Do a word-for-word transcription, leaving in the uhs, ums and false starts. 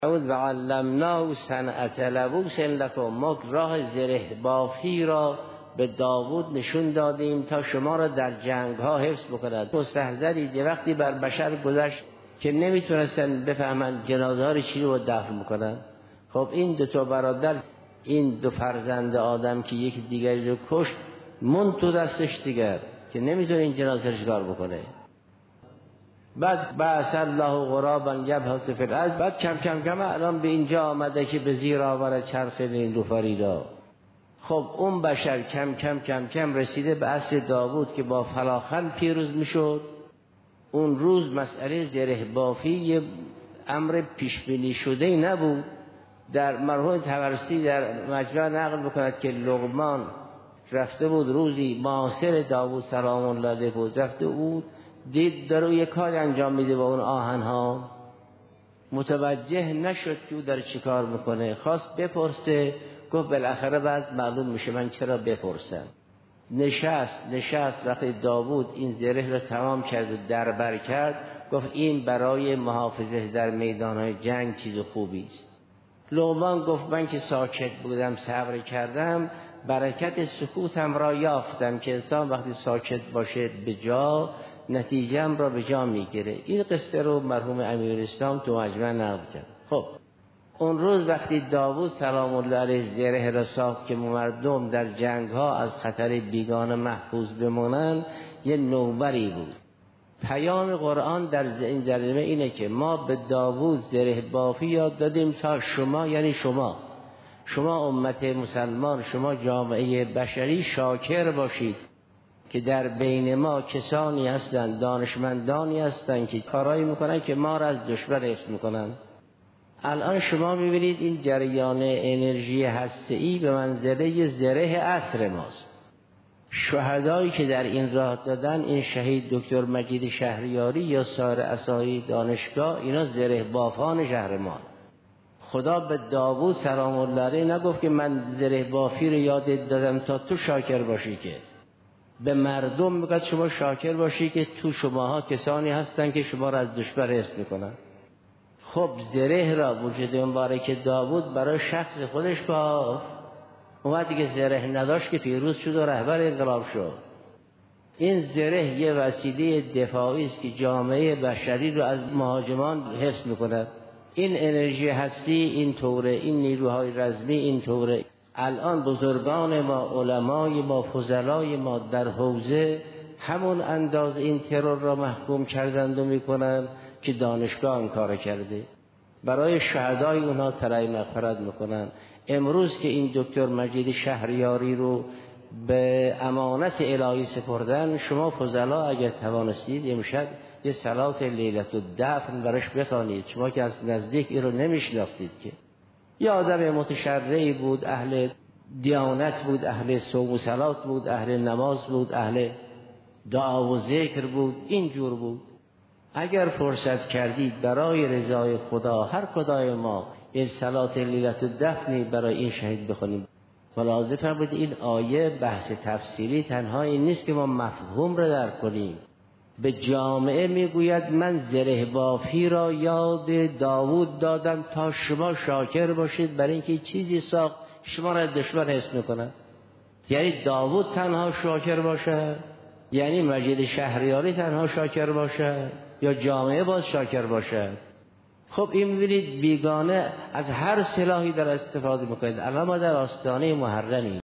داود و علمناه صنعة لبوس لکم، ما راه زره بافی را به داوود نشون دادیم تا شما را در جنگ ها حفظ بکند. مستحضرید یه وقتی بر بشر گذشت که نمیتونستن بفهمن جنازه ها رو چی رو دفن میکنن. خب این دو تا برادر، این دو فرزند آدم که یکی دیگری رو کشت، من تو دستش دیگر که نمیتونه این جنازه رو چیکار بکنه. بعد بعث الله غرابا یبحث فی الارض، بعد کم کم کم الان به اینجا آمده که به زیر آورد چرخ این دو فریدا. خب اون بشر کم کم کم کم رسیده به عصر داوود که با فلاخن پیروز میشد. اون روز مسئله زره بافی یه امر پیش بینی شده نبود. در مرحوم طبرسی در مجمع نقل بکند که لقمان رفته بود روزی معاصر داوود سلام الله علیه بود، رفته بود دید داره یک کار انجام میده با اون آهنها، متوجه نشد که او داره چی کار میکنه. خواست بپرسه، گفت بالاخره بعد معلوم میشه من چرا بپرسم. نشست نشست وقتی داوود این زره را تمام کرد و دربر کرد، گفت این برای محافظه در میدانهای جنگ چیز خوبی است. لقمان گفت من که ساکت بودم صبر کردم، برکت سکوتم را یافتم که انسان وقتی ساکت باشه به جا نتیجه‌ام را به جا میگیره. این قصه رو مرحوم امیرالاسلام تو مجمع نقل کرد. خب اون روز وقتی داوود سلام الله علیه زره را ساخت که مردم در جنگ ها از خطر بیگانه محفوظ بمونن، یه نوبری بود. پیام قرآن در این جریمه اینه که ما به داوود زره بافی یاد دادیم تا شما، یعنی شما شما امت مسلمان، شما جامعه بشری شاکر باشید که در بین ما کسانی هستند، دانشمندانی هستند که کارایی میکنن که ما را از دشمن حفظ میکنن. الان شما میبینید این جریان انرژی هسته‌ای به منزله زره عصر ماست. شهدایی که در این راه دادن، این شهید دکتر مجید شهریاری یا سایر اساتید دانشگاه، اینا زره بافان شهر ما. خدا به داوود سلام الله علیه نگفت که من زره بافی رو یاد دادم تا تو شاکر باشی، که به مردم میگه شما شاکر باشی که تو شماها کسانی هستن که شما را از دشمن حفظ میکنن. خب زره را وجود مبارک داوود برای شخص خودش با اومدی که زره نداشت که پیروز شد و رهبر انقلاب شد. این زره یه وسیله دفاعی است که جامعه بشری رو از مهاجمان حفظ میکند. این انرژی هستی این طوره، این نیروهای رزمی این طوره. الان بزرگان ما، علمای ما، فضلای ما در حوزه همون انداز این ترور را محکوم کردند و میکنند که دانشگاه این کار کرده. برای شهدای اونها ترای مغفرت میکنن. امروز که این دکتر مجید شهریاری رو به امانت الهی سپردن، شما فضلا اگر توانستید امشب یه صلات لیلت الدفن براش بخوانید. شما که از نزدیک این رو نمیشناختید که یه آدم متشرعی بود، اهل دیانت بود، اهل صوم و صلات بود، اهل نماز بود، اهل دعا و ذکر بود، اینجور بود. اگر فرصت کردید برای رضای خدا هر کدای ما این صلات لیلت الدفنی برای این شهید بخونیم. ملاحظه فرمودید این آیه بحث تفسیری تنها این نیست که ما مفهوم را درک کنیم. به جامعه میگوید من زره بافی را یاد داوود دادم تا شما شاکر باشید برای اینکه چیزی ساخت شما را دشمن حفظ میکنه. یعنی داوود تنها شاکر باشه، یعنی مجید شهریاری تنها شاکر باشه، یا جامعه باز شاکر باشه. خب این میبینید بیگانه از هر سلاحی در استفاده میکنید. الان ما در آستانه محرمیم.